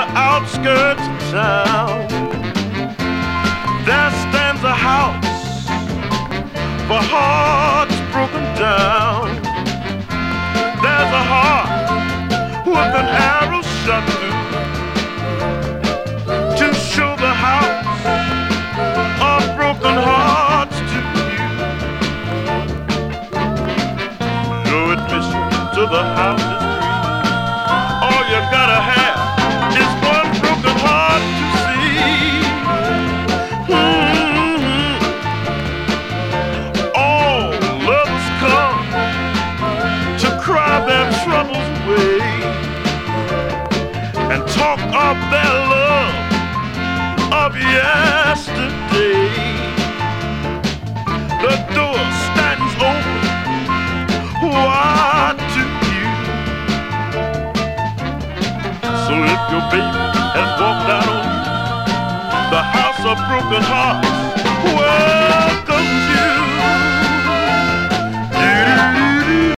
the outskirts of town, there stands a house for hearts broken down. There's a heart with an arrow shot through to show the house of broken hearts to you. No admission to the house is free. All you gotta have is one broken heart to see. All lovers come to cry their troubles away and talk of their love of yesterday. The door stands open wide to you. So if your baby has walked out on you, the house of broken hearts, well,